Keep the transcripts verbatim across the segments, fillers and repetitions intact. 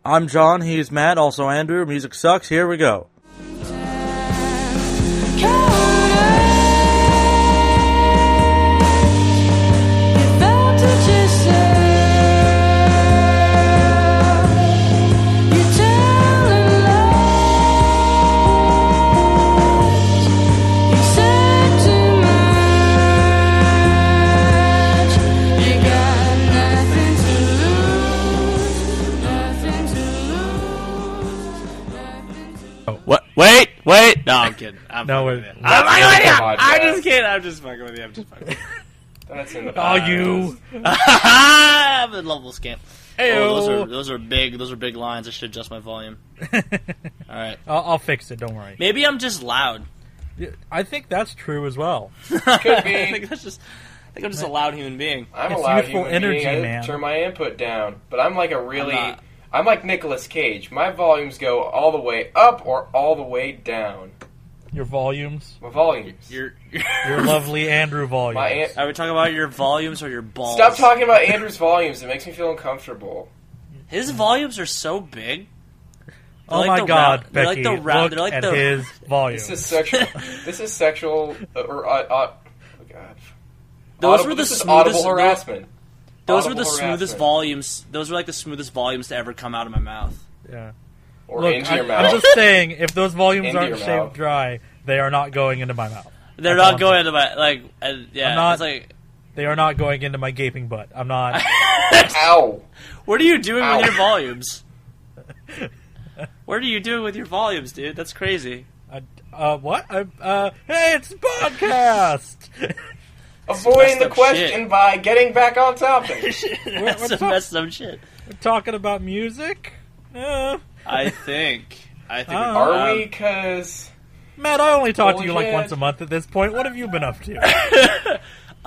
I'm John, he's Matt, also Andrew. Music sucks, here we go. What? Wait, wait. No, I'm kidding. I'm No, fucking we're- with you. I'm That's fucking with you. in the podcast. I'm just kidding. I'm just fucking with you. I'm just fucking with you. That's in the Oh, podcast. you. I'm a level scamp. Ayo. Oh, those are those are big. Those are big lines. I should adjust my volume. All right. I'll, I'll fix it. Don't worry. Maybe I'm just loud. I think that's true as well. Could I be. think that's just. I think I'm just a loud human being. I'm It's a loud youthful human energy, being. I man. turn my input down, but I'm like a really. I'm not. I'm like Nicolas Cage. My volumes go all the way up or all the way down. Your volumes. My volumes. You're. Your lovely Andrew volumes. My aunt- Are we talking about your volumes or your balls? Stop talking about Andrew's volumes. It makes me feel uncomfortable. His volumes are so big. oh like my the God, round- they're Becky! like the round- look they're like at the- his volumes. This is sexual. This is sexual. Uh, or, uh, uh, oh God. Those Audible- were the this is smoothest- audible harassment. Those were Audible the smoothest harassment. volumes. Those were like the smoothest volumes to ever come out of my mouth. Yeah. Or Look, into I, your mouth. I'm just saying, if those volumes Into aren't your shaved mouth. dry, they are not going into my mouth. They're That's all not I'm going saying. into my like. Uh, yeah, I'm not- it's like. They are not going into my gaping butt. I'm not. Ow. What are you doing Ow. with your volumes? What are you doing with your volumes, dude? That's crazy. I, uh, what? I, uh, hey, it's a podcast. Avoiding messed the up question shit. by getting back on topic. That's what's some up? messed up shit. We're talking about music. Uh, I think. I think. Uh, Are um, we? Because Matt, I only talk to Holy you like shit. once a month at this point. What have you been up to?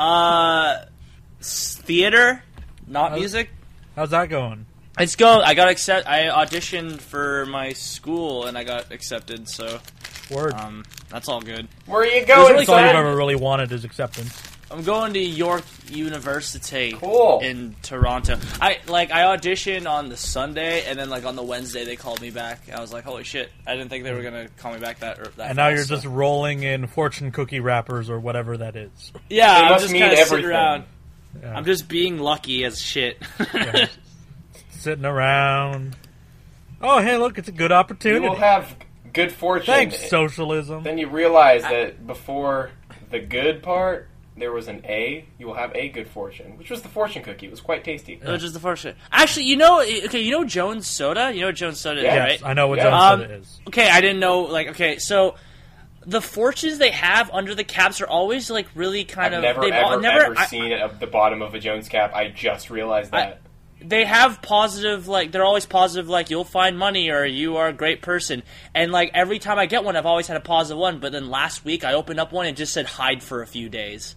Uh, s- theater, not Uh, music. How's that going? It's go. I got accept. I auditioned for my school and I got accepted. So, Word. um, that's all good. where are you going, really That's all you've son? ever really wanted is acceptance. I'm going to York University Cool. in Toronto. I like I auditioned on the Sunday and then like on the Wednesday they called me back. I was like, holy shit! I didn't think they were gonna call me back that. Or, that And now fast, you're so- just rolling in fortune cookie wrappers or whatever that is. yeah. They I'm must just mean kind of sitting everything. around. Yeah. I'm just being lucky as shit. Yeah. Sitting around. Oh, hey, look, it's a good You opportunity. will have good fortune. Thanks, socialism. Then you realize that before the good part, there was an A. You will have a good fortune, which was the fortune cookie. It was quite tasty. Which is the first shit. Actually, you know, okay, you know Jones Soda. You know what Jones Soda Yes, is, Yes, right? I know what Yeah. Jones Um, Soda is. Okay, I didn't know. Like, okay, so the fortunes they have under the caps are always like really kind I've of. never, they've ever, all, never. ever I- seen it at the bottom of a Jones cap. I just realized I- that. they have positive, like they're always positive, like you'll find money or you are a great person. And like every time I get one, I've always had a positive one. But then last week I opened up one and it just said hide for a few days.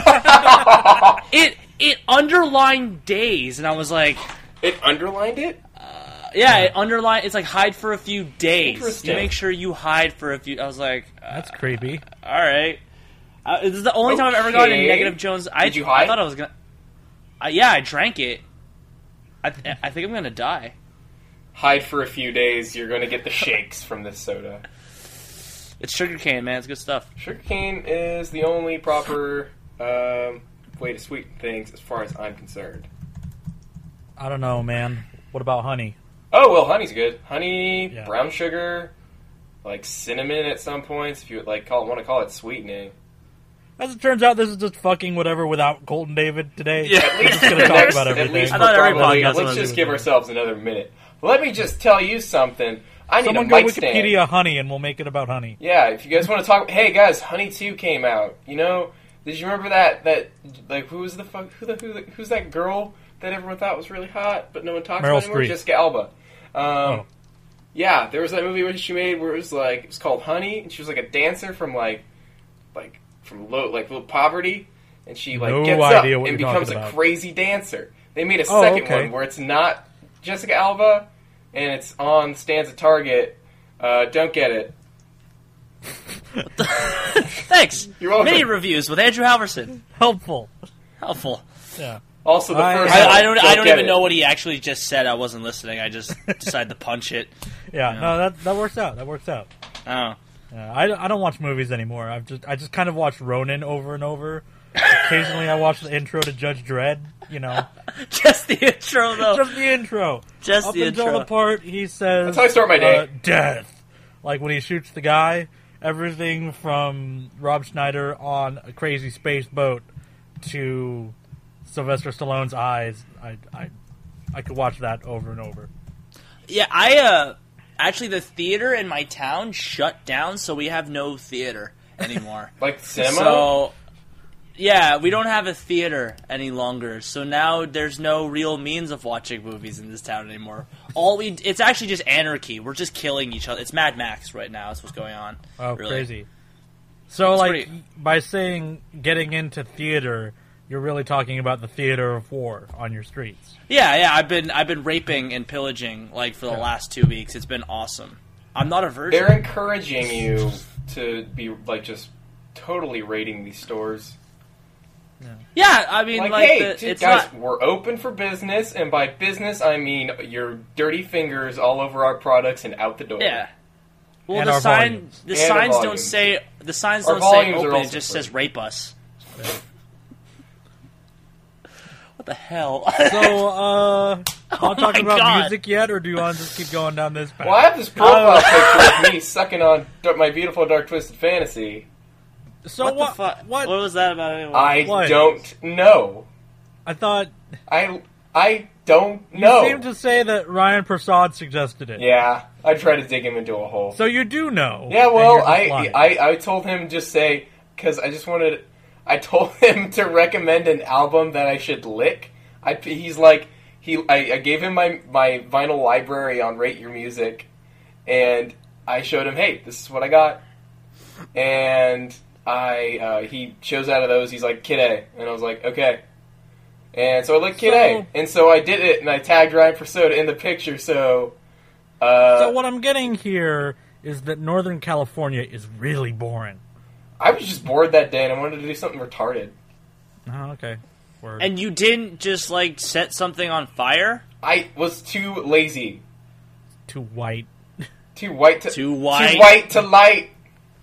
it it underlined days, and I was like, It underlined it? yeah, it underlined. It's like hide for a few days. Interesting. You make sure you hide for a few. I was like, uh, That's creepy. all right. Uh, this is the only time I've ever gotten a Okay. negative Jones. I, Did you I hide? thought I was gonna. Uh, yeah, I drank it. I th- I think I'm gonna die. Hide for a few days, you're going to get the shakes from this soda. It's sugarcane, man. It's good stuff. Sugarcane is the only proper um, way to sweeten things as far as I'm concerned. I don't know, man. What about honey? Oh, well, honey's good. Honey, Yeah. brown sugar, like cinnamon at some points, if you like call want to call it sweetening. As it turns out, this is just fucking whatever without Colton David today. Yeah. At We're least, just going to talk next- about at everything. least I for thought every probably- podcast Let's was- just give ourselves another minute. Let me just tell you something. I need Someone a go mic Wikipedia stand. honey and we'll make it about honey. Yeah, if you guys want to talk, hey guys, Honey two came out. You know, did you remember that? That like who was the fuck? Who the, who the who's that girl that everyone thought was really hot, but no one talks Meryl about anymore? Streep. Jessica Alba. Um, Oh. Yeah, there was that movie where she made where it was like it was called Honey, and she was like a dancer from like like from low like low poverty, and she like No gets idea up what and you're becomes a talking about. crazy dancer. They made a Oh, second okay. one where it's not Jessica Alba, and it's on stands at Target. Uh, don't get it. Thanks. You're welcome. Mini reviews with Andrew Halverson. Helpful. Helpful. Yeah. Also, the I- first I, one, I don't. I don't get even it. know what he actually just said. I wasn't listening. I just decided to punch it. Yeah, Yeah. no, that that works out. That works out. Oh, Yeah, I, I don't watch movies anymore. I've just I just kind of watch Ronin over and over. Occasionally, I watch the intro to Judge Dredd. You know, just the intro though. just the intro. Just Up the until intro. the part he says, That's how I start my day. uh, death. Like when he shoots the guy. Everything from Rob Schneider on a crazy space boat to Sylvester Stallone's eyes. I I I could watch that over and over. Yeah, I uh actually the theater in my town shut down, so we have no theater anymore. Like cinema? So yeah, we don't have a theater any longer. So now there's no real means of watching movies in this town anymore. All we it's actually just anarchy. We're just killing each other. It's Mad Max right now. That's what's going on. Oh, really. crazy. So, It's like, pretty- by saying getting into theater, you're really talking about the theater of war on your streets. Yeah, yeah. I've been I've been raping and pillaging like for the Yeah. last two weeks. It's been awesome. I'm not a virgin. They're encouraging you to be, like, just totally raiding these stores. Yeah, I mean, Like, like, hey, the, dude, it's guys, not. we're open for business, and by business, I mean your dirty fingers all over our products and out the door. Yeah. Well, And the our sign, volumes. the And our signs don't volumes. say the signs Our don't say volumes are open. It also just free. says rape us. What the hell? So, uh, want to talk Oh my about God. music yet, or do you want to just keep going down this path? Well, I have this profile picture of me sucking on Dark- my beautiful Dark Twisted Fantasy. So what, what? the fuck? What? What was that about? Anyway? I What? don't know. I thought I I don't you know. seemed to say that Ryan Prasad suggested it. Yeah, I tried to dig him into a hole. So you do know. Yeah, and well, you're just I, lying. I I told him just say because I just wanted. I told him to recommend an album that I should lick. I he's like he I, I gave him my my vinyl library on Rate Your Music, and I showed him, hey, this is what I got, and I uh, he chose out of those. He's like Kid A, and I was like okay. And so I licked Kid So- A, and so I did it, and I tagged Ryan Persona in the picture. So, uh, So what I'm getting here is that Northern California is really boring. I was just bored that day, and I wanted to do something retarded. Oh, okay. Word. And you didn't just like set something on fire? I was too lazy, Too white. too white to Too white. too white to light.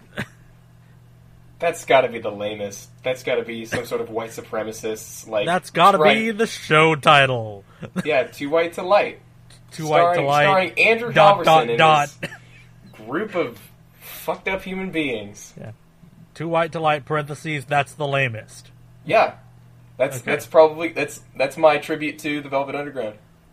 That's got to be the lamest. That's got to be some sort of white supremacist. Like That's gotta right. be the show title. Yeah, too white to light. Too white to Starring- light. starring Andrew dot, Halverson dot, and dot. his group of fucked up human beings. Too white to light, parentheses, that's the lamest. Yeah, that's Okay. that's probably that's that's my tribute to the Velvet Underground.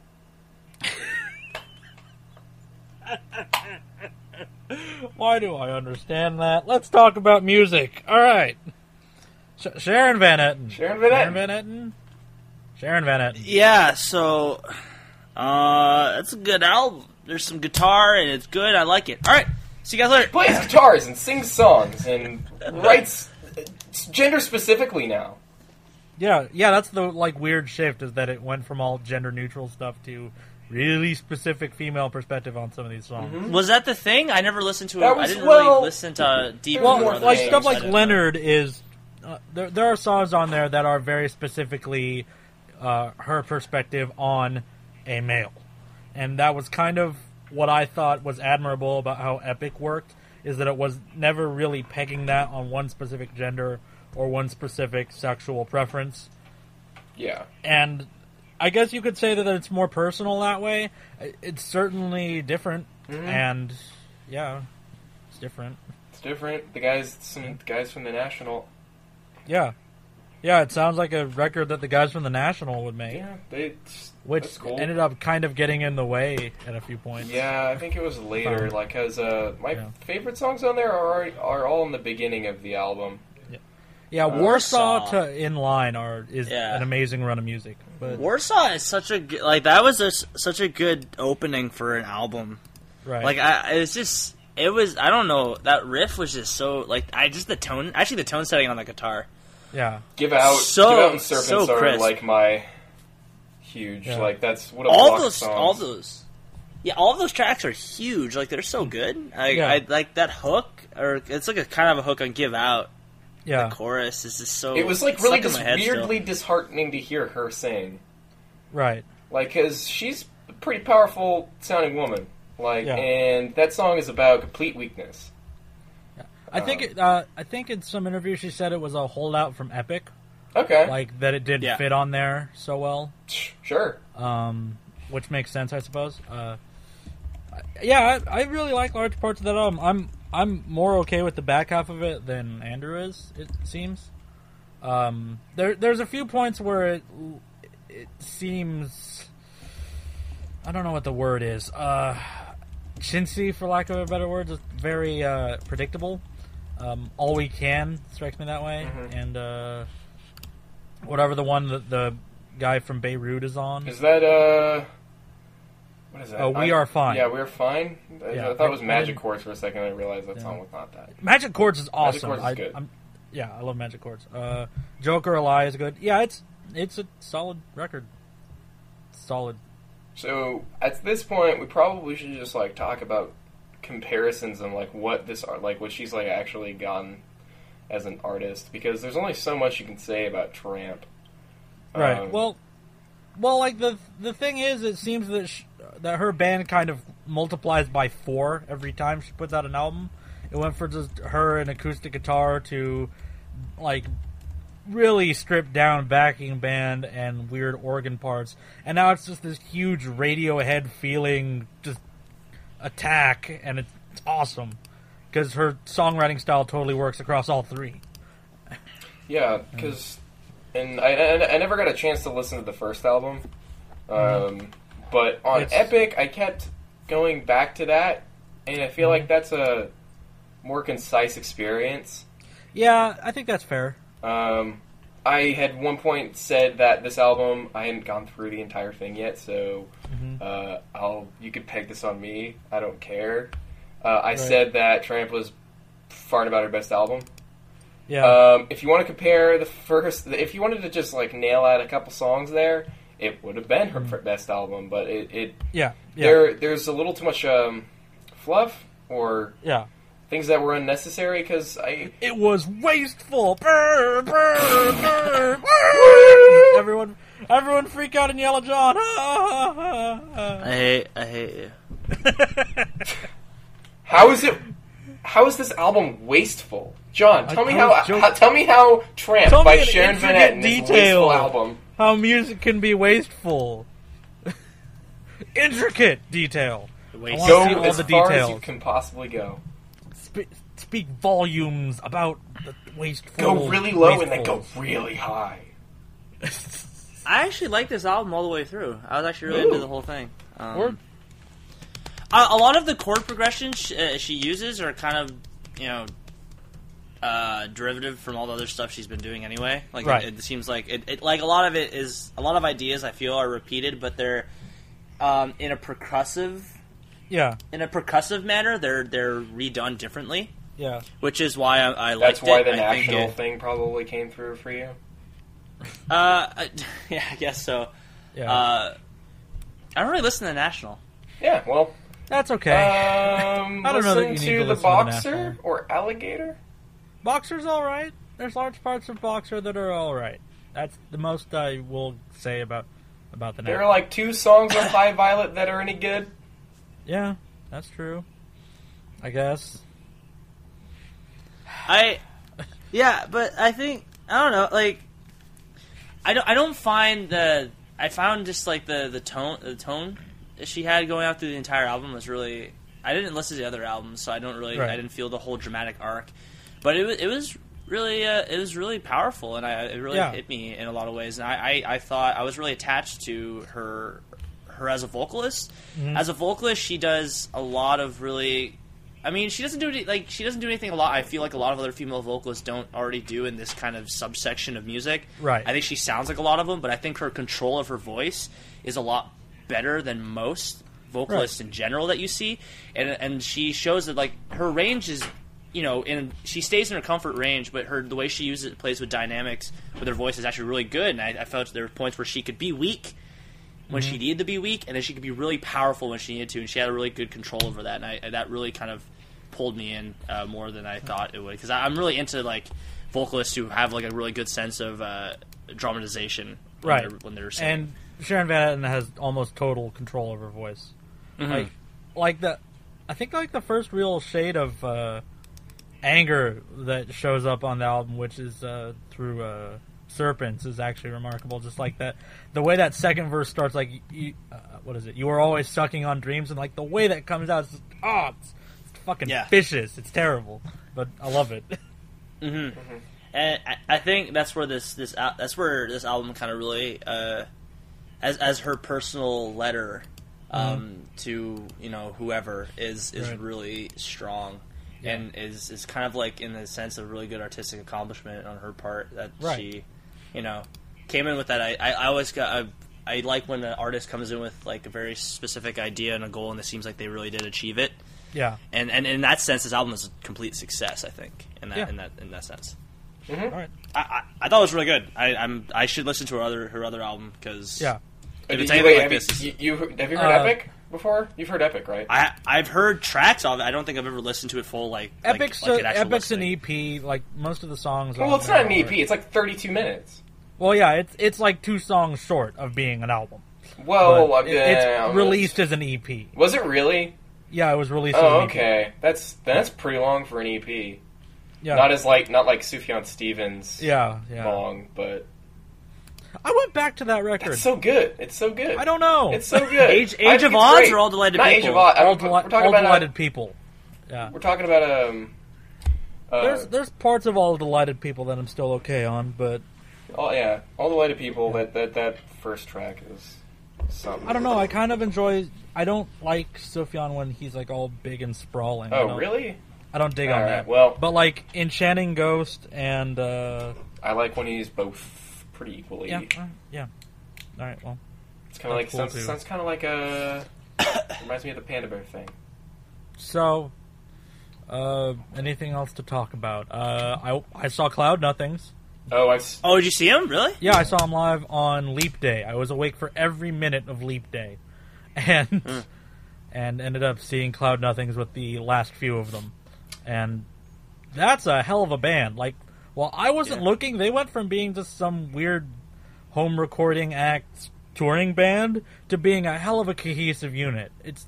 Why do I understand that? Let's talk about music. All right. Sh- Sharon Van Etten. Sharon Van Etten. Sharon Van Etten. Sharon Van Etten. Yeah. So, uh, it's a good album. There's some guitar and it's good. I like it. All right. See you guys later. Plays guitars and sings songs and writes gender specifically now. Yeah, yeah, that's the like weird shift is that it went from all gender neutral stuff to really specific female perspective on some of these songs. Was that the thing? I never listened to it. That I was- didn't well, really listen to deep. there was Well, more like things, stuff I like don't know. Leonard is uh, there. There are songs on there that are very specifically uh, her perspective on a male, and that was kind of what I thought was admirable about how Epic worked. Is that it was never really pegging that on one specific gender or one specific sexual preference. Yeah. And I guess you could say that it's more personal that way. It's certainly different, Mhm. and yeah, it's different. It's different. The guys, some guys from the National. Yeah, yeah. It sounds like a record that the guys from the National would make, Yeah, they. which that's cool. ended up kind of getting in the way at a few points. Yeah, I think it was later. Um, Like, cause uh, my yeah. favorite songs on there are are all in the beginning of the album. yeah. Uh, Warsaw Warsaw. to In Line are is Yeah. an amazing run of music, but Warsaw is such a good, like that was a, such a good opening for an album. right, Like I, it was just it was I don't know that riff was just so like I just the tone actually the tone setting on the guitar. yeah. Give out, So- Give out and Serpents so are crisp. like my huge. Yeah. Like that's what a All block those songs. all those yeah all those tracks are huge. Like they're so good. I, Yeah. I like that hook or it's like a kind of a hook on Give Out. Yeah. The chorus is just so. It was like really stuck in just my head weirdly still. disheartening to hear her sing. Right. Like, because she's a pretty powerful sounding woman. Like, Yeah. and that song is about complete weakness. I think it, uh, I think in some interview she said it was a holdout from Epic, Okay. like that it didn't Yeah. fit on there so well, Sure. um, which makes sense, I suppose. Uh, yeah, I, I really like large parts of that album. I'm I'm more okay with the back half of it than Andrew is. It seems. Um, there there's a few points where it it seems, I don't know what the word is. Uh, chintzy, for lack of a better word, is very uh, predictable. Um, All We Can strikes me that way, Mhm. and uh, whatever the one that the guy from Beirut is on. Is that, uh... What is that? Oh, We I- Are Fine. Yeah, We Are Fine? I, Yeah. I thought it was I- I Magic didn't- Chords for a second, and I realized that Yeah. song was not that. Magic Chords is awesome. Chords is I, good. I'm, yeah, I love Magic Chords. Uh, Joker Lie is good. Yeah, it's it's a solid record. Solid. So, at this point, we probably should just, like, talk about comparisons and, like, what this art, like, what she's, like, actually gotten as an artist, because there's only so much you can say about Tramp. Right. Um, well, well, like the the thing is, it seems that sh that her band kind of multiplies by four every time she puts out an album. It went from just her and acoustic guitar to like really stripped down backing band and weird organ parts, and now it's just this huge Radiohead feeling just attack, and it's, it's awesome because her songwriting style totally works across all three. Yeah, because... And I, I, I never got a chance to listen to the first album. Um, but on It's- Epic, I kept going back to that, and I feel like that's a more concise experience. Yeah, I think that's fair. Um, I had one point said that this album, I hadn't gone through the entire thing yet, so Mhm. uh, I'll you could peg this on me. I don't care. Uh, I Right. said that Tramp was far and about her best album. Yeah. Um, if you want to compare the first, if you wanted to just like nail out a couple songs there, it would have been her best album. But it, it yeah. Yeah. there, there's a little too much um, fluff or yeah. things that were unnecessary. Because I, It was wasteful. Brr, brr, brr, brr. everyone, everyone, freak out and yell at John. I hate, I hate you. how is it? How is this album wasteful, John? Tell I- me I how, was joking. how. Tell me how Tramp Tell me by in Sharon Van intricate Etten is a detail. wasteful album. How music can be wasteful. Intricate detail. Waste. I Go wanna see all as the far as details. you can possibly go. Spe- speak volumes about the wasteful. Go really low and then wasteful. go really high. I actually like this album all the way through. I was actually really Ooh. into the whole thing. Um, Word. a, a lot of the chord progressions she, uh, she uses are kind of, you know, uh, derivative from all the other stuff she's been doing anyway. Like Right. it, it seems like it, it, like a lot of it is a lot of ideas I feel are repeated, but they're um, in a percussive Yeah. in a percussive manner. They're they're redone differently, Yeah. which is why I, I liked That's why it. the I think national it- thing probably came through for you. Uh, I- yeah, I guess so. Yeah. Uh, I don't really listen to National. Yeah, well, That's okay. um, I don't know that listen you need to to the listen to the Boxer National. or Alligator. Boxer's all right. There's large parts of Boxer that are all right. That's the most I will say about about the. There are National. like two songs on High Violet that are any good. Yeah, that's true. I guess. I, yeah, but I think I don't know. Like, I don't. I don't find the. I found just like the the tone the tone that she had going out through the entire album was really. I didn't listen to the other albums, so I don't really. Right. I didn't feel the whole dramatic arc, but it was it was really uh, it was really powerful, and I it really Yeah. hit me in a lot of ways. And I, I, I thought I was really attached to her her as a vocalist. Mhm. As a vocalist, she does a lot of really. I mean, she doesn't do any, like she doesn't do anything a lot. I feel like a lot of other female vocalists don't already do in this kind of subsection of music. Right. I think she sounds like a lot of them, but I think her control of her voice is a lot better than most vocalists in general that you see. And and she shows that like her range is, you know, in she stays in her comfort range, but her the way she uses it, plays with dynamics with her voice is actually really good. And I, I felt there were points where she could be weak when she needed to be weak, and then she could be really powerful when she needed to, and she had a really good control over that, and I, that really kind of pulled me in uh, more than I thought it would, because I'm really into like vocalists who have like a really good sense of uh, dramatization when Right. they're, when they're singing. And Sharon Van Etten has almost total control of her voice. Mhm. Like, like the, I think like the first real shade of uh, anger that shows up on the album, which is uh, through uh, Serpents, is actually remarkable. Just like that, the way that second verse starts, like, you, uh, what is it? You were always sucking on dreams, and like the way that comes out, is just, oh, it's, it's fucking Yeah. vicious. It's terrible, but I love it. Mm-hmm. And I, I think that's where this this al- that's where this album kind of really, uh, as as her personal letter um, to you know whoever is is Right. really strong, Yeah. and is is kind of like in the sense of really good artistic accomplishment on her part that Right. she, you know, came in with that. I I, I always got. I, I like when an artist comes in with like a very specific idea and a goal, and it seems like they really did achieve it. Yeah. And and in that sense, this album is a complete success. I think in that Yeah. in that in that sense. All right. I, I, I thought it was really good. I, I'm I should listen to her other her other album because Yeah. if it's You- anything wait, like have this, you, it's- you, you have you heard Uh, Epic before? You've heard Epic, right? I I've heard tracks of it. I don't think I've ever listened to it full like Epic's, like, like an uh, actual Epic's an listening. E P. Like most of the songs. well, on it's there not an E are- P. It's like thirty-two minutes. Well, yeah, it's it's like two songs short of being an album. Whoa, But uh, it- it's yeah, released as an E P. Was it really? Yeah, it was released. Oh, as an E P. okay. That's that's pretty long for an E P. Yeah, Not as like not like Sufjan Stevens yeah, yeah. long, but I went back to that record. it's so good. It's so good. I don't know. It's so good. Age- I Age think of it's Oz great. or All Delighted Not People? Age of Oz. I all don't, deli- we're talking all about delighted uh, people. Yeah, We're talking about um. Uh, there's there's parts of all delighted people that I'm still okay on, but oh yeah, all delighted people. That that that first track is something. I don't know. I kind of enjoy. I don't like Sufjan when he's like all big and sprawling. I Oh don't, really? I don't dig All on right, that. well- but like Enchanting Ghost and uh, I like when he's both pretty equally. yeah, uh, yeah. All right, well, It's kind of like That's cool, sounds, too. sounds kind of like a reminds me of the Panda Bear thing. so uh, anything else to talk about? Uh, I I saw Cloud Nothings. Oh, I s- Oh, did you see him? Really? Yeah, I saw him live on Leap Day. I was awake for every minute of Leap Day, and and ended up seeing Cloud Nothings with the last few of them, and that's a hell of a band. Like, while I wasn't Yeah. looking, they went from being just some weird home recording act touring band to being a hell of a cohesive unit. It's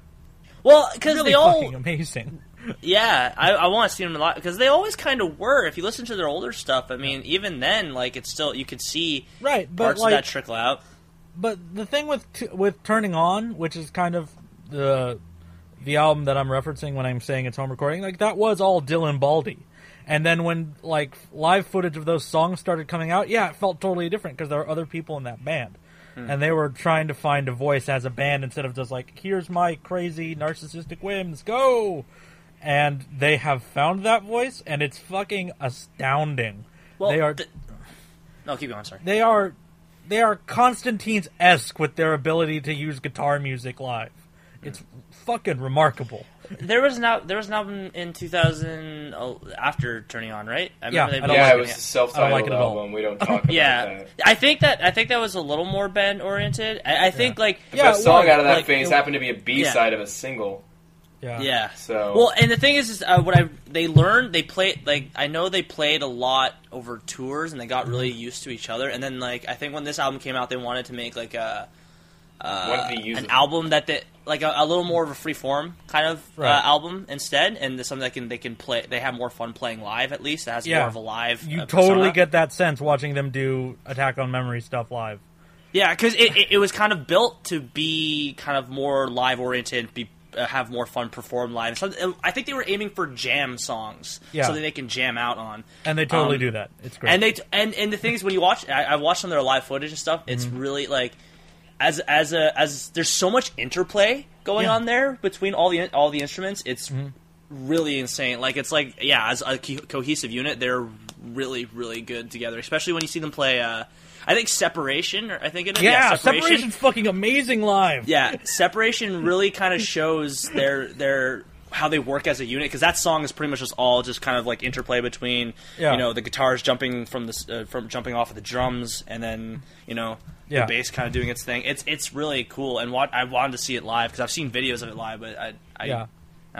Well, because really they all fucking amazing. yeah, I, I want to see them a lot because they always kind of were. If you listen to their older stuff, I mean, even then, like it's still you could see Right, but parts like of that trickle out. But the thing with t- with Turning On, which is kind of the the album that I'm referencing when I'm saying it's home recording, like that was all Dylan Baldy. And then when like live footage of those songs started coming out, yeah, it felt totally different because there were other people in that band. And they were trying to find a voice as a band instead of just like, here's my crazy narcissistic whims, go! And they have found that voice, and it's fucking astounding. Well, they are th- no, keep going. I'm sorry. they are they are Constantine's-esque with their ability to use guitar music live. It's fucking remarkable. There was an al- there was an album in two thousand oh, after Turning On, right? I Yeah, remember they I don't yeah, like it it. was a I don't self-titled like it at all. album. We don't talk about Yeah, that. I think that I think that was a little more band oriented. I, I think like The Yeah, best it song was, out of that like, phase it- happened to be a B-side of a single. Yeah. yeah. So Well, and the thing is, is uh, what I they learned they played like I know they played a lot over tours and they got really used to each other. And then like I think when this album came out, they wanted to make like a uh, Wanted to use an it. album that they, like a, a little more of a free form kind of Right. uh, album instead, and something that can they can play. They have more fun playing live at least. It has Yeah. more of a live. You uh, totally persona. get that sense watching them do Attack on Memory stuff live. Yeah, because it, it, it was kind of built to be kind of more live oriented, be uh, have more fun perform live. So uh, I think they were aiming for jam songs, Yeah. so that they can jam out on. And they totally Um, do that. It's great. And they and and the thing is, when you watch, I, I watched some of their live footage and stuff. It's Mm-hmm. really like as as a as there's so much interplay going Yeah. Mm-hmm. on there between all the all the instruments. It's really insane. Like it's like yeah, as a co- cohesive unit, they're really really good together. Especially when you see them play. Uh, I think Separation. Or I think it is. yeah, Separation. Separation's fucking amazing live. Yeah, Separation really kind of shows their their how they work as a unit, because that song is pretty much just all just kind of like interplay between Yeah. you know the guitars jumping from the uh, from jumping off of the drums, and then you know Yeah. the bass kind of doing its thing. It's it's really cool, and what I wanted to see it live because I've seen videos of it live, but I, I Yeah. uh,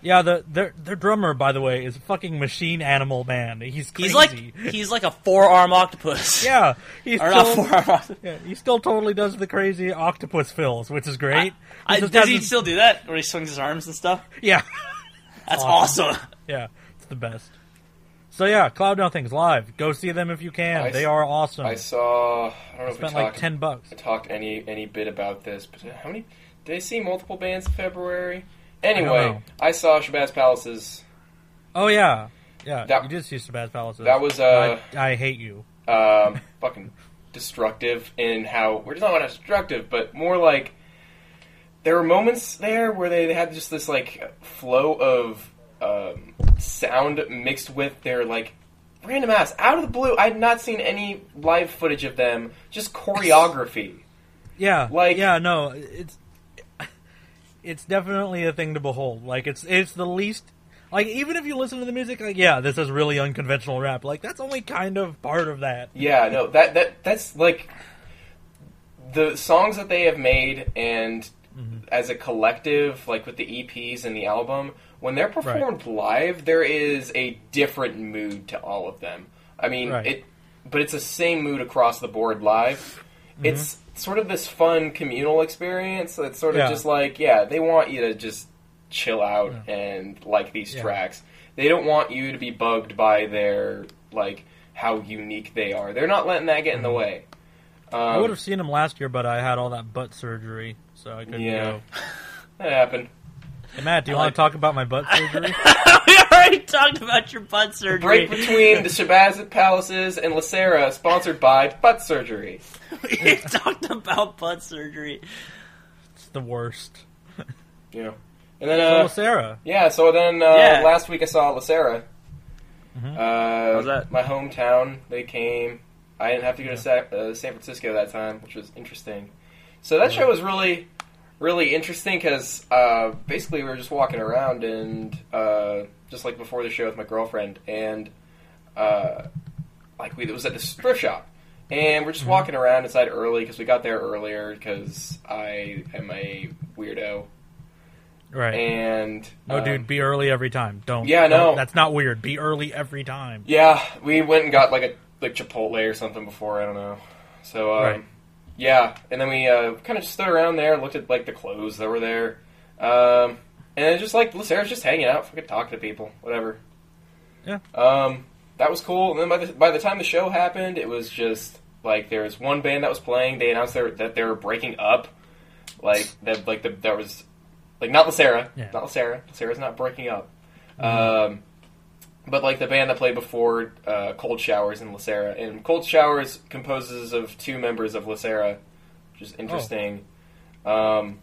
Yeah, the their their drummer, by the way, is a fucking machine animal man. He's crazy. He's like he's like a four-arm octopus. yeah, he's Or still, not four-arm octopus. yeah, he still totally does the crazy octopus fills, which is great. I, He just does he doesn't- still do that? Where he swings his arms and stuff? Yeah, That's Awesome. awesome. yeah, it's the best. So yeah, Cloud Nothings live. Go see them if you can. I they s- are awesome. I saw. I don't know if we spent talked, like ten bucks. I talked any any bit about this, but how many? Did I see multiple bands in February? Anyway, know. I, saw Shabazz Palace's. Oh yeah, yeah. That- you did see Shabazz Palaces. that was, uh, I, I hate you. Um, fucking destructive in how we're just not not destructive, but more like there were moments there where they, they had just this like flow of um, sound mixed with their like random ass out of the blue. I had not seen any live footage of them, just choreography. Yeah, Like- yeah, no, it's it's definitely a thing to behold. Like it's it's the least like even if you listen to the music, like yeah, this is really unconventional rap. Like that's only kind of part of that. Yeah, no, that that that's like the songs that they have made, and as a collective, like with the E Ps and the album, when they're performed live, there is a different mood to all of them. I mean, Right. it, but it's the same mood across the board live. It's sort of this fun communal experience. It's sort of Yeah. just like, yeah, they want you to just chill out and like these Yeah. tracks. They don't want you to be bugged by their like how unique they are. They're not letting that get in the way. Um, I would have seen him last year, but I had all that butt surgery, so I couldn't Yeah. go. that happened. Hey, Matt, do you I want like- to talk about my butt surgery? We already talked about your butt surgery. Break between the Shabazz Palaces and Lacera, sponsored by Butt Surgery. We talked about butt surgery. It's the worst. Yeah. And then, So uh, was Sarah. yeah, so then uh, Yeah. last week I saw Lacera. Mhm. Uh, How's that? My hometown. They came. I didn't have to go to Sa- uh, San Francisco that time, which was interesting. So that show was really, really interesting because uh, basically we were just walking around and uh, just like before the show with my girlfriend, and uh, like we it was at this thrift shop, and we're just walking around inside early because we got there earlier because I am a weirdo. Right. And no, um, dude, be early every time. Don't. Yeah, no. don't- That's not weird. Be early every time. Yeah, we went and got like a like Chipotle or something before. I don't know. So um, Right. yeah, and then we uh, kind of just stood around there, looked at like the clothes that were there, um, and then just like Lacera's just hanging out, fucking talking to people, whatever. Yeah. Um, that was cool. And then by the by the time the show happened, it was just like there was one band that was playing. They announced their, that they were breaking up. Like that, like the there was like not Lacera, Yeah. not Lacera. Lacera's not breaking up. Um, but like the band that played before uh, Cold Showers and Lacera, and Cold Showers composes of two members of Lacera, which is interesting. Um,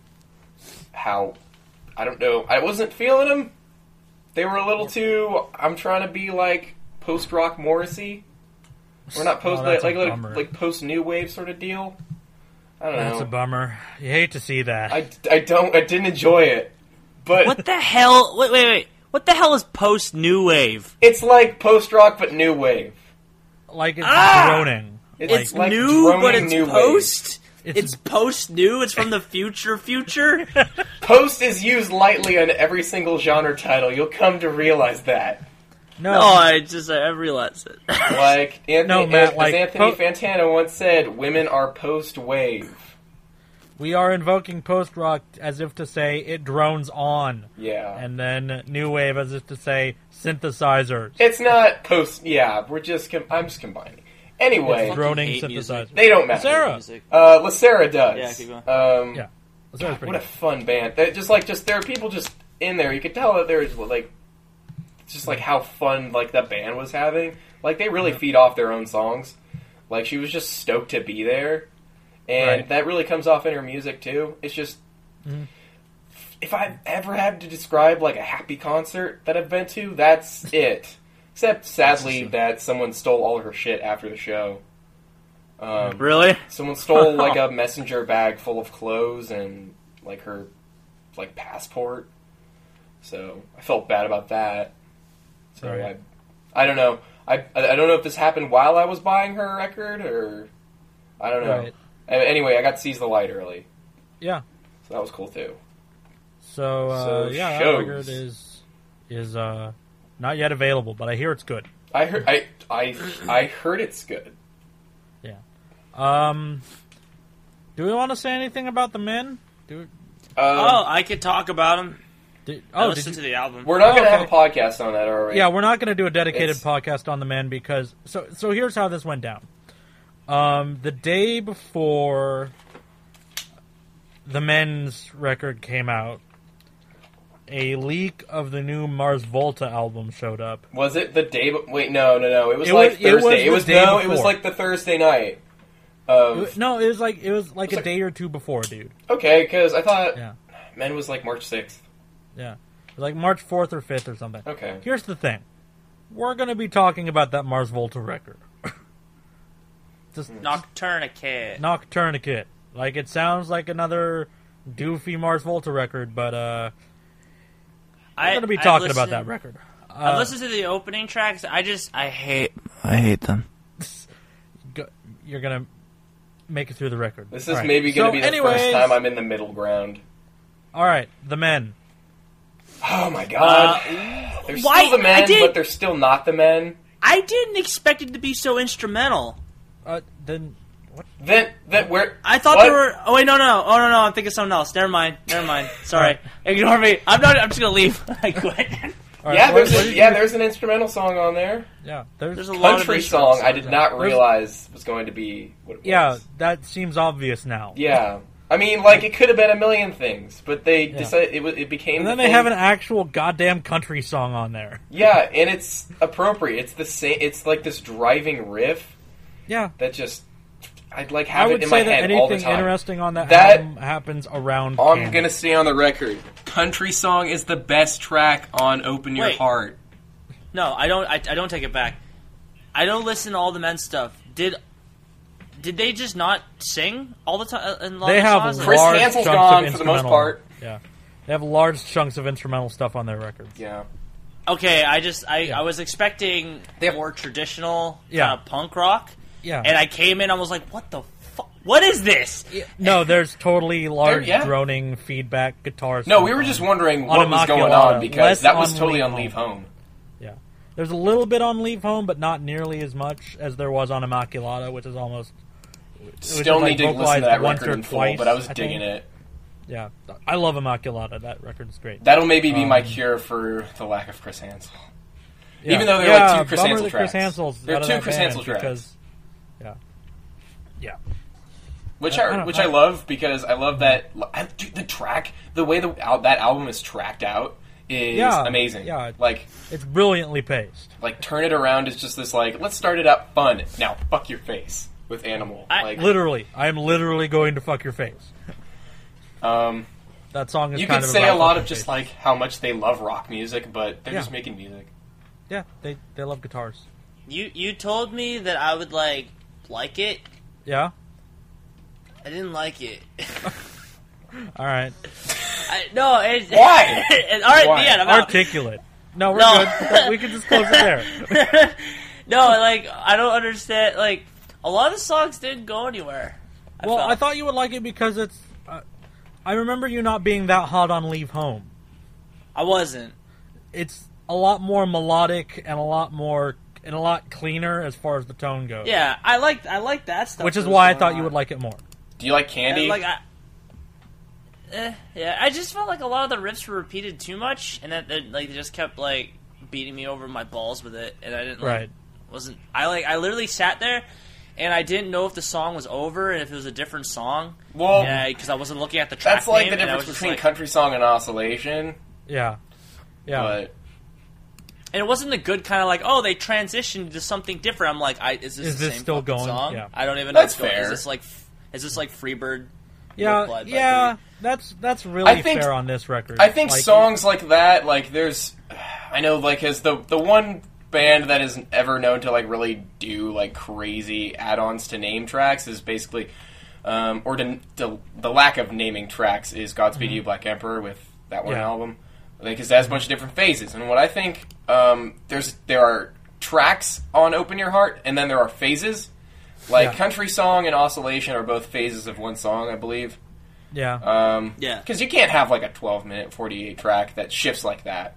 how I don't know, I wasn't feeling them. They were a little too. I'm trying to be like post rock Morrissey. We're not post Oh, that's like a like, bummer. like post new wave sort of deal. I don't That's know. a bummer. You hate to see that. I, I don't I didn't enjoy it, but What the hell? Wait, wait, wait. What the hell is post new wave? it's like post rock but new wave. like it's Ah! droning. It's like new, but droning it's new wave. post. It's- It's, post new. It's from the future. Future. Post is used lightly on every single genre title. You'll come to realize that. No, No, I just I realized it. Like Anthony, No, Matt, as like, Anthony po- Fantano once said, "Women are post wave." we are invoking post rock as if to say it drones on, Yeah, and then new wave as if to say synthesizers. it's not post. Yeah, we're just. Com- I'm just combining. Anyway, It's droning hate music. synthesizers. they don't matter. Sarah. Music. Uh, Lacera does. Yeah, keep going. Um, Yeah. That was pretty what a good. fun band! They, just like just there are people just in there. You could tell that there's like just like how fun like the band was having. Like they really feed off their own songs. Like she was just stoked to be there, and Right. that really comes off in her music too. It's just Mhm. if I've ever had to describe like a happy concert that I've been to, that's it. Except sadly that someone stole all her shit after the show. Um, Really? Someone stole like a messenger bag full of clothes and like her like passport. So I felt bad about that. So Right. I, I don't know. I I don't know if this happened while I was buying her record or I don't know. Right. A- Anyway, I got to seize the light early, Yeah. so that was cool too. So, uh, So, yeah, shows. that record is is uh, not yet available, but I hear it's good. I heard I I I heard it's good. Yeah. Um. Do we want to say anything about the men? Do we, Oh, I could talk about them. did, I oh, listen did to you, the album. We're not Oh, going to okay. have a podcast on that, are we? yeah, we're not going to do a dedicated It's- podcast on the men because so so here's how this went down. Um, the day before the men's record came out, a leak of the new Mars Volta album showed up. Was it the day? Be- Wait, no, no, no. It was It like was- it was Thursday. the It was, day no. It was before. like the Thursday night. It Of wa- no, it was like it was like It's a like- day or two before, dude. okay, because I thought Yeah, Men was like March sixth. yeah, it was like March fourth or fifth or something. Okay. Here's the thing: we're going to be talking about that Mars Volta record. Just Nocturnicate. Nocturnicate. Like, it sounds like another doofy Mars Volta record, but uh, we're I, going to be I've talking about listened- that record. I've Uh, listened to the opening tracks. I just I hate I hate them. go- you're going to make it through the record. This is All right. maybe going to So be the anyways, first time I'm in the middle ground. All right, the men. Oh my god. Uh, they're why- still the I men, did- but they're still not the men. I didn't expect it to be so instrumental. Uh, then what? Then, then where? I thought what? they were. Oh wait, no, no, no. Oh no, no. I'm thinking something else. Never mind. Never mind. Sorry. Ignore me. I'm not. I'm just gonna leave. I quit. All right, Yeah, where- there's where a, did yeah, you- there's an instrumental song on there. yeah. There's, There's a lot of Country instruments. song. I did not There's- realize was going to be what it was. yeah. That seems obvious now. Yeah. I mean, like it could have been a million things, but they Yeah. decided it, was- it became. And the then they thing. have an actual goddamn country song on there. Yeah, and it's appropriate. It's the same. It's like this driving riff Yeah. that just I'd like I have would it in say my that head all the anything time. interesting on that, That- album happens around. I'm Candy. gonna stay on the record. Country Song is the best track on Open Your Wait. Heart. No, I don't. I, I don't take it back. I don't listen to all the men's stuff. Did did they just not sing all the time? In a lot They of the have songs? Chris large Hansel's chunks gone of for the most instrumental- part. Yeah, they have large chunks of instrumental stuff on their records. Yeah. Okay, I just I, Yeah. I was expecting They have- more traditional Yeah. kind of punk rock, Yeah, and I came in. I was like, what the fuck? What is this? no, there's totally large yeah. droning feedback guitars. No, we were just wondering On what was going Immaculata, on because less that was on totally Leave on Home. Leave Home. Yeah, there's a little bit on Leave Home, but not nearly as much as there was on Immaculata, which is almost which is, Still like, need to listen to vocalized that once record or in full, twice, but I was I digging think. it. Yeah, I love Immaculata. That record's great. That'll maybe be my Um, cure for the lack of Chris Hansel. Yeah. Even though there are yeah, like two Chris bummer Hansel that tracks. Chris Hansel's There are out of two that Chris band Hansel tracks. because, yeah, yeah. Which I- I I, don't- which I- I love because I love that I- dude, the track, the way the al- that album is tracked out is Yeah, amazing. yeah. Like It's brilliantly paced. like Turn It Around is just this like let's start it out fun. Now fuck your face with Animal. I- like Literally, I am literally going to fuck your face. um, That song is you kind could of say about a lot fucking of just face. like how much they love rock music, but they're Yeah. just making music. yeah, they they love guitars. You you told me that I would like like it. Yeah, I didn't like it. all right, I, no, it's, Why? it- all right, Why? the end. I'm out. articulate. No, we're No. good. We can just close it there. No, like I don't understand. Like a lot of the songs didn't go anywhere. I Well, felt. I thought you would like it because it's. Uh, I remember you not being that hot on Leave Home. I wasn't. It's a lot more melodic and a lot more and a lot cleaner as far as the tone goes. Yeah, I like I like that stuff. which is that was why I going thought on. you would like it more. Do you like Candy? And, like I, eh, yeah, I just felt like a lot of the riffs were repeated too much, and that that, like they just kept like beating me over my balls with it, and I didn't like, Right. wasn't I like I literally sat there. And I didn't know if the song was over and if it was a different song. well, Yeah, because I wasn't looking at the track that's like name, the and I difference was just between like- country song and oscillation. Yeah, yeah. But And it wasn't the good kind of like, oh, they transitioned to something different. I'm like, I, is this Is the this same still fucking going? song? Yeah. I don't even know. That's what's going- fair. Is this like, is this like Freebird? Yeah, Blood by yeah, Three? that's that's really I think- fair on this record. I think Like, songs like that, like there's, I know, like as the the one band that is ever known to like really do like crazy add-ons to name tracks is basically, um, or to, to, the lack of naming tracks is Godspeed Mm-hmm. You Black Emperor with that one Yeah. album, because it has a bunch of different phases. And what I think, um, there's there are tracks on Open Your Heart, and then there are phases. Like Yeah. Country Song and Oscillation are both phases of one song, I believe. Yeah, Um, Yeah. Because you can't have like a twelve minute, forty-eight track that shifts like that.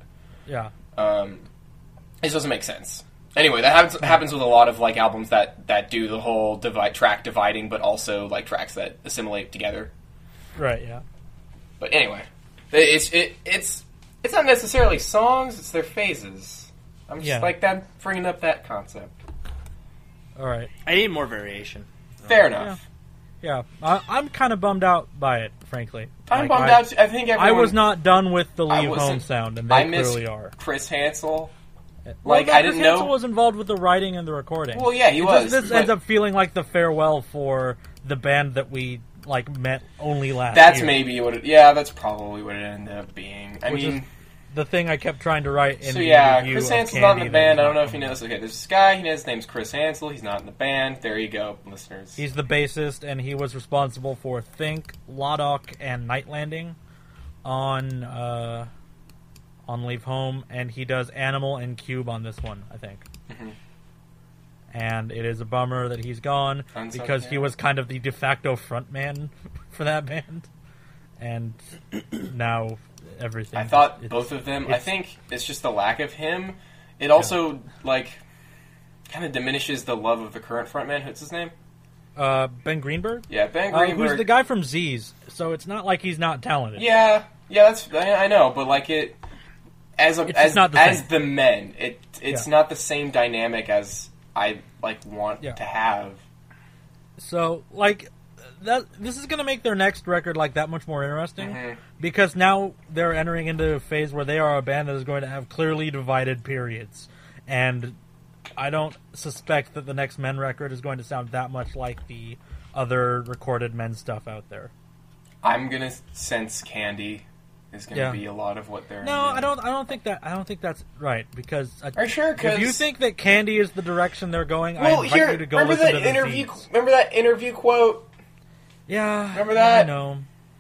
Yeah. Um, it doesn't make sense. Anyway, that happens happens with a lot of like albums that, that do the whole divide, track dividing, but also like tracks that assimilate together. Right. Yeah. But anyway, it's it, it's it's not necessarily songs; it's their phases. I'm just Yeah. like that, bringing up that concept. All right. I need more variation. Fair enough. Yeah. I, I'm kind of bummed out by it, frankly. I'm Like, bummed I, out. Too. I think everyone, I was not done with the I Leave wasn't- Home sound, and they I miss clearly are. Chris Hansel. Well, Like, no, I didn't Chris Hansel know- was involved with the writing and the recording. Well, yeah, he It was. just- this but ends up feeling like the farewell for the band that we like met only last that's year. maybe what. It, yeah, that's probably what it ended up being. I Which mean. is the thing I kept trying to write in So the yeah, review Chris of Hansel's not in Candy the that band. he's I don't know not if you know on. this. Okay, there's this guy. His name's Chris Hansel. He's not in the band. There you go, listeners. He's the bassist, and he was responsible for Think, Lodok, and Night Landing on uh, on Leave Home, and he does Animal and Cube on this one, I think. Mhm. And it is a bummer that he's gone Unsung because he hero. was kind of the de facto frontman for that band, and now everything. I thought it's- both of them. I it's- think it's just the lack of him. It also like kind of diminishes the love of the current frontman. What's his name? uh, Ben Greenberg, Yeah, Ben uh, Greenberg. who's the guy from Z's. So it's not like he's not talented. Yeah, yeah, that's I, I know, but like it as a It's as just not the as same. the men, it it's Yeah. not the same dynamic as I like want Yeah. to have. So, like, that this is going to make their next record like that much more interesting Mhm. because now they're entering into a phase where they are a band that is going to have clearly divided periods, and I don't suspect that the next Men record is going to sound that much like the other recorded Men stuff out there. I'm gonna sense Candy is gonna Yeah. be a lot of what they're. No, I don't. I don't think that. I don't think that's right because I, Are you sure? if you Because think that Candy is the direction they're going, I well, invite here, you to go remember listen that to the interview? Z's. Remember that interview quote? Yeah, Remember that? I know.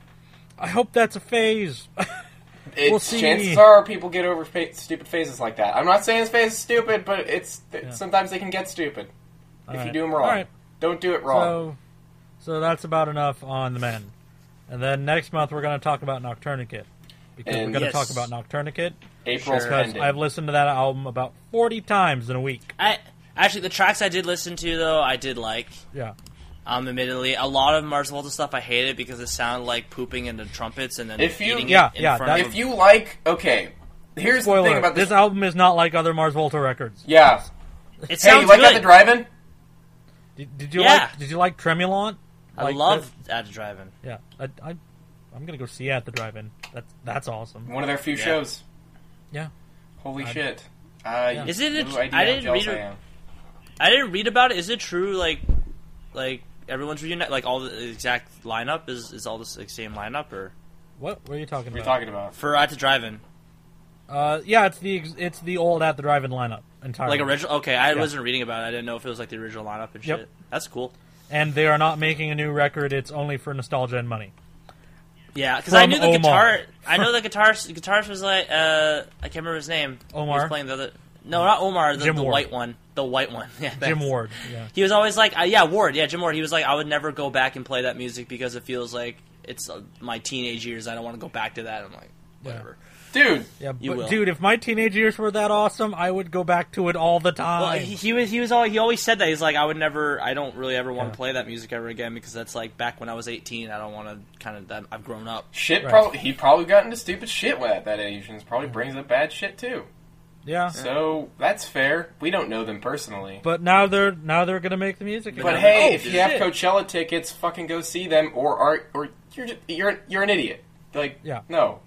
I hope that's a phase. It's, We'll see. Chances are people get over fa- stupid phases like that. I'm not saying his phase is stupid, but it's Yeah. sometimes they can get stupid if you Alright. do them wrong. Alright. Don't do it wrong. So, so that's about enough on the Men. And then next month we're going to talk about Nocturnicate. Because And- we're going to Yes. talk about Nocturnicate. April Sure. Because ending. I've listened to that album about forty times in a week. I actually the tracks I did listen to though I did like. Yeah. Um, admittedly, a lot of Mars Volta stuff I hated because it sounded like pooping into trumpets and then If you- eating Yeah, it in yeah, front that- of If you like, okay, here's the thing Spoiler, about this. this album is not like other Mars Volta records. yeah. It Hey, sounds you like good. At the Drive-In? Did, did you Yeah. like Did you like Tremulant? I Like love At the Drive-In. the- yeah. I, I, I'm going to go see it at the drive-in. That's, that's awesome. One of their few Yeah. shows. Yeah. Holy I- shit. Uh, Yeah. Is it a- no idea I how didn't jealous read I it- am. I didn't read about it. Is it true? Like, like everyone's reunited. Like all the exact lineup is is all the s- same lineup or What, what are you talking What are you about? talking about? for At the Drive-In? Uh, yeah, it's the ex- it's the old at the drive-in lineup entirely. Like original. Okay, I Yeah. wasn't reading about it. I didn't know if it was like the original lineup and Yep. shit. That's cool. And they are not making a new record. It's only for nostalgia and money. Yeah, because I From knew the Omar. guitar. I know the guitarist. Guitarist was like uh, I can't remember his name. He Omar? was playing the other. No, not Omar. The, Jim the Ward. white one. The white one. Yeah, Jim thanks. Ward. Yeah. He was always like, uh, yeah, Ward. Yeah, Jim Ward. He was like, I would never go back and play that music because it feels like it's uh, my teenage years. I don't want to go back to that. I'm like, whatever. Dude, Yeah, You but will. dude, if my teenage years were that awesome, I would go back to it all the time. Well, he, he was he was always, he always said that he's like I would never I don't really ever want Yeah. to play that music ever again because that's like back when I was eighteen. I don't want to kind of that I've grown up. shit. Right. Probably he probably got into stupid shit at that age, and probably brings up bad shit too. yeah, So that's fair. We don't know them personally. but now they're now they're gonna make the music. But again. hey, Oh, if you have shit. Coachella tickets, fucking go see them, or are or you're just, you're you're an idiot. Like, Yeah. no.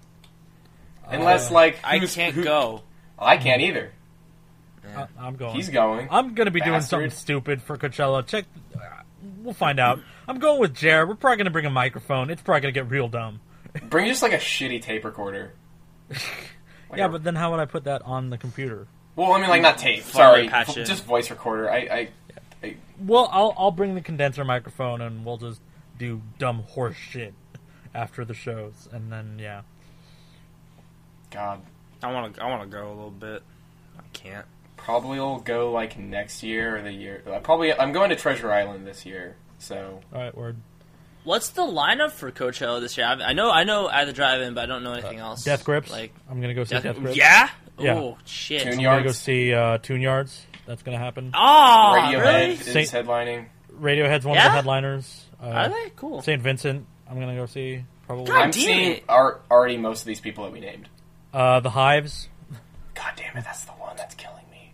Unless Uh, like I who's- can't who- go. I can't either. I- I'm going. He's going. I'm gonna be doing Bastard. something stupid for Coachella. Check. Uh, we'll find out. I'm going with Jared. We're probably gonna bring a microphone. It's probably gonna get real dumb. Bring just like a shitty tape recorder. Like Yeah, a- but then how would I put that on the computer? well, I mean, like not tape. Find Sorry, a patch f- in. just voice recorder. I, I, I Well, I'll I'll bring the condenser microphone and we'll just do dumb horse shit after the shows, and then yeah. God, I want to I want to go a little bit. I can't. probably will go like next year or the year. uh, Probably, I'm going to Treasure Island this year. So All right, word. What's the lineup for Coachella this year? I, I know I know at the drive-in, but I don't know anything else. Death Grips. Like I'm gonna go see Death, Death, Grips. yeah. Yeah. Oh shit! Tune I'm gonna go Yards. see uh, Tune Yards. That's gonna happen. Oh, Radiohead really? is Saint- headlining. Radiohead's one Yeah? of the headliners. Uh, Are they cool? Saint Vincent. I'm gonna go see probably. God I'm damn seeing it. are already most of these people that we named. Uh, the Hives. God damn it, that's the one that's killing me.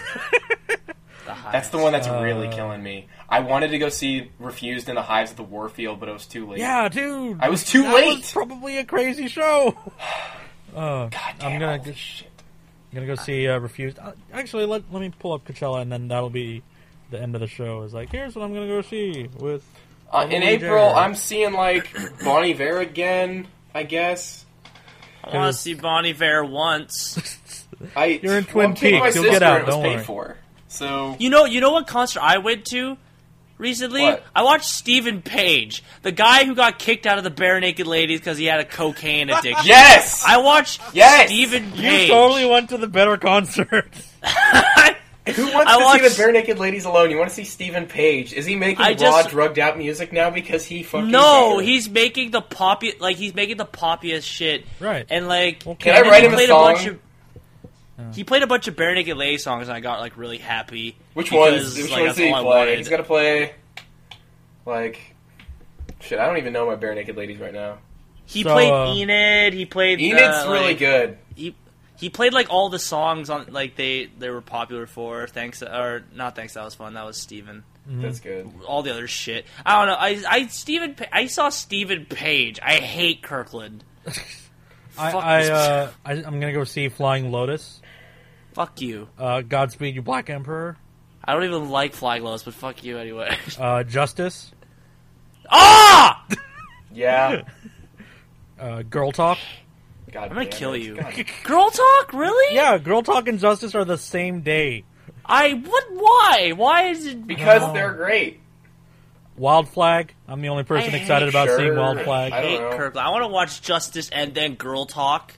The Hives. That's the one that's Uh, really killing me. I wanted to go see Refused in the Hives at the Warfield, but it was too late. Yeah, dude. I was too that late. Was probably a crazy show. Uh, God damn, I'm gonna holy go, shit. I'm gonna go see uh, Refused. Uh, actually, let let me pull up Coachella, and then that'll be the end of the show. Is like, here's what I'm gonna go see with. Uh, in Emily April, Jared. I'm seeing, like, Bon Iver again, I guess. I want to see Bon Iver once. I, You're in Twin well, I'm taking my Peaks. You'll sister, get out, It was don't paid worry. for. So, You know, you know what concert I went to recently? What? I watched Stephen Page, the guy who got kicked out of the Bare Naked Ladies because he had a cocaine addiction. yes! I watched Yes! Stephen You Page. totally went to the better concert. Who wants I to watched- see the Bare Naked Ladies alone? You want to see Stephen Page? Is he making I raw, just- drugged out music now because he fucking No, better? he's making the poppy like he's making the poppiest shit. Right. And like, Well, Can and I then write he him a played song? bunch of. He played a bunch of Bare Naked Ladies songs, and I got like really happy. Which ones? because, Which like, ones that's did he all I play? wanted. He's got to play, like, shit. I don't even know my Bare Naked Ladies right now. He So, played uh, Enid. He played. Enid's uh, really like, good. He he played like all the songs on like they they were popular for. Thanks or not thanks. That was fun. That was Steven. That's good. All the other shit. I don't know. I I Stephen. Pa- I saw Stephen Page. I hate Kirkland. I, Fuck I, this- uh, I I'm gonna go see Flying Lotus. Fuck you. Uh, Godspeed You Black Emperor. I don't even like Flying Lotus, but fuck you anyway. Uh, Justice. Ah! Yeah. Uh, Girl Talk. God I'm gonna damn kill it. you. God. Girl Talk? Really? Yeah, Girl Talk and Justice are the same day. I what? Why? Why is it? Because Oh. they're great. Wild Flag. I'm the only person I excited hate- about Sure. seeing Wild Flag. I I don't hate know. Kirkland. I want to watch Justice and then Girl Talk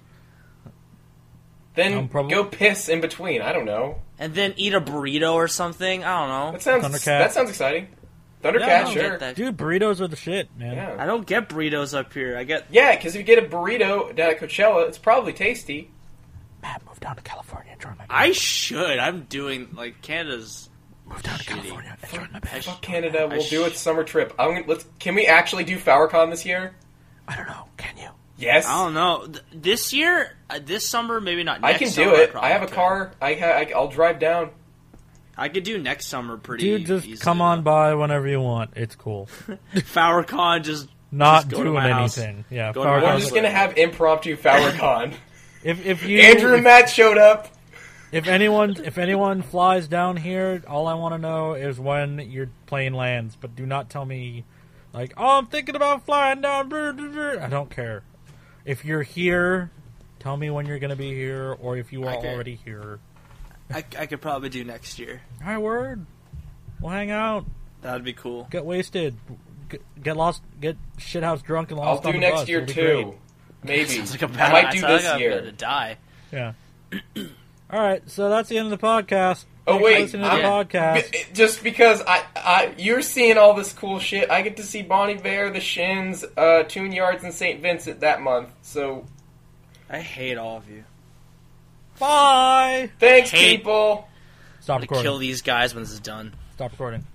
Then Um, probably- go piss in between. I don't know. and then eat a burrito or something. I don't know. That sounds Thundercat. that sounds exciting. Thundercat, Yeah, I don't sure. get that. Dude, burritos are the shit, man. Yeah. I don't get burritos up here. I get Yeah, because if you get a burrito down at Coachella, it's probably tasty. Matt, move down to California and join my band. I should. I'm doing like Canada's. Move down to shitty. California and join my band. Fuck Canada. I We'll do sh- it summer trip. I'm gonna, let's. Can we actually do FowerCon this year? I don't know. Can you? Yes. I don't know. Th- This year, uh, this summer, maybe not. I Next can summer, do it. probably I have a could. car. I, ha- I I'll drive down. I could do next summer pretty. Dude, just easily, come on though. by whenever you want. It's cool. FowerCon. Just Not just go to doing my house. anything. Yeah, Go to my Farrakhan's We're house. just gonna have impromptu FowerCon. If if you Andrew and Matt showed up. if anyone if anyone flies down here, all I want to know is when your plane lands. But do not tell me, like, oh, I'm thinking about flying down. brr, brr, brr." I don't care. If you're here, tell me when you're going to be here, or if you are Okay. already here. I, I could probably do next year. All right, word. We'll hang out, That would be cool. get wasted, get, get lost, get shithouse drunk and I'll lost on do the next bus. year It'll be too. great. Maybe. Sounds like a I bad. might do sounds this like I'm year. gonna die. Yeah. All right, so that's the end of the podcast. Oh Thanks for wait, listening to the I'm- podcast. b- just because I, I, you're seeing all this cool shit, I get to see Bon Iver, The Shins, uh, Tune Yards, and Saint Vincent that month. So I hate all of you. Bye. thanks, Hate- people. Stop I'm gonna recording. kill these guys when this is done. Stop recording.